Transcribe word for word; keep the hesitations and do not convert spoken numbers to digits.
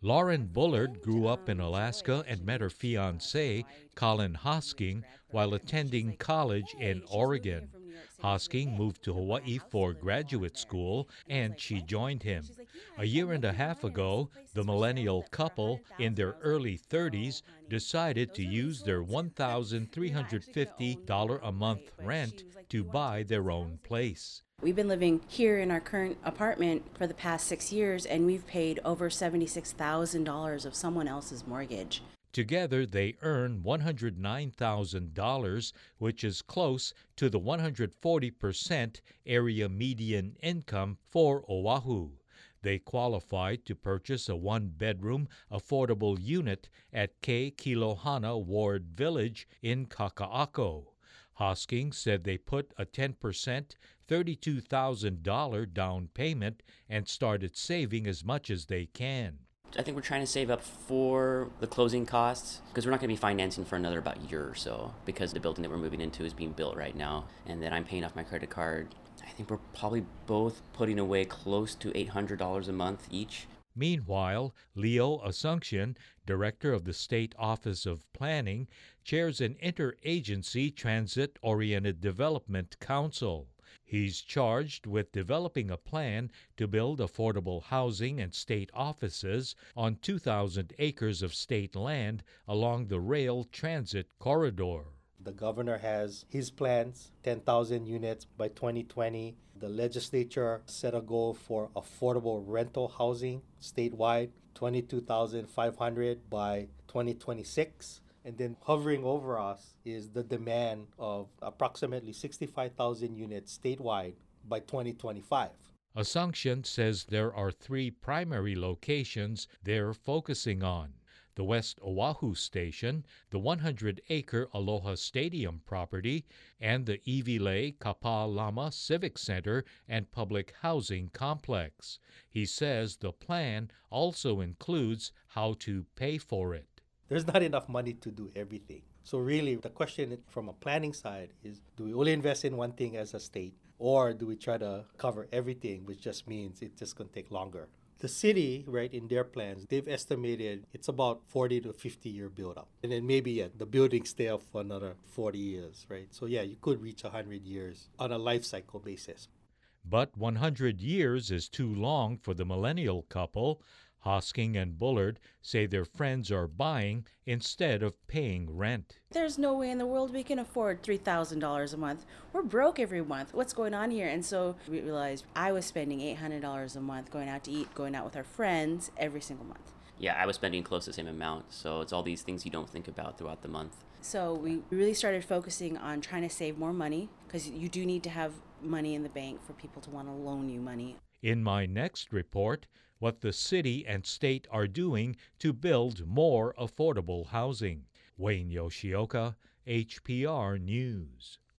Lauren Bullard grew up in Alaska and met her fiancé, Colin Hosking, while attending college in Oregon. Hosking moved to Hawaii for graduate school, and she joined him. A year and a half ago, the millennial couple, in their early thirties, decided to use their one thousand three hundred fifty dollars a month rent to buy their own place. We've been living here in our current apartment for the past six years, and we've paid over seventy-six thousand dollars of someone else's mortgage. Together, they earn one hundred nine thousand dollars, which is close to the one hundred forty percent area median income for Oahu. They qualified to purchase a one-bedroom affordable unit at Ke Kilohana Ward Village in Kaka'ako. Hosking said they put a ten percent, thirty-two thousand dollars down payment and started saving as much as they can. I think we're trying to save up for the closing costs because we're not going to be financing for another about a year or so because the building that we're moving into is being built right now, and then I'm paying off my credit card. I think we're probably both putting away close to eight hundred dollars a month each. Meanwhile, Leo Asuncion, director of the State Office of Planning, chairs an interagency transit-oriented development council. He's charged with developing a plan to build affordable housing and state offices on two thousand acres of state land along the rail transit corridor. The governor has his plans, ten thousand units by twenty twenty. The legislature set a goal for affordable rental housing statewide, twenty-two thousand five hundred by twenty twenty-six. And then hovering over us is the demand of approximately sixty-five thousand units statewide by twenty twenty-five. Asuncion says there are three primary locations they're focusing on: the West Oahu Station, the one hundred acre Aloha Stadium property, and the Iwilei Kapalama Civic Center and Public Housing Complex. He says the plan also includes how to pay for it. There's not enough money to do everything. So really, the question from a planning side is, do we only invest in one thing as a state, or do we try to cover everything, which just means it's just going to take longer? The city, right, in their plans, they've estimated it's about forty to fifty year build up. And then maybe yeah, the buildings stay up for another forty years, right? So yeah, you could reach one hundred years on a life cycle basis. But one hundred years is too long for the millennial couple. Hosking and Bullard say their friends are buying instead of paying rent. There's no way in the world we can afford three thousand dollars a month. We're broke every month. What's going on here? And so we realized I was spending eight hundred dollars a month going out to eat, going out with our friends every single month. Yeah, I was spending close to the same amount, so it's all these things you don't think about throughout the month. So we really started focusing on trying to save more money, because you do need to have money in the bank for people to want to loan you money. In my next report, what the city and state are doing to build more affordable housing. Wayne Yoshioka, H P R News.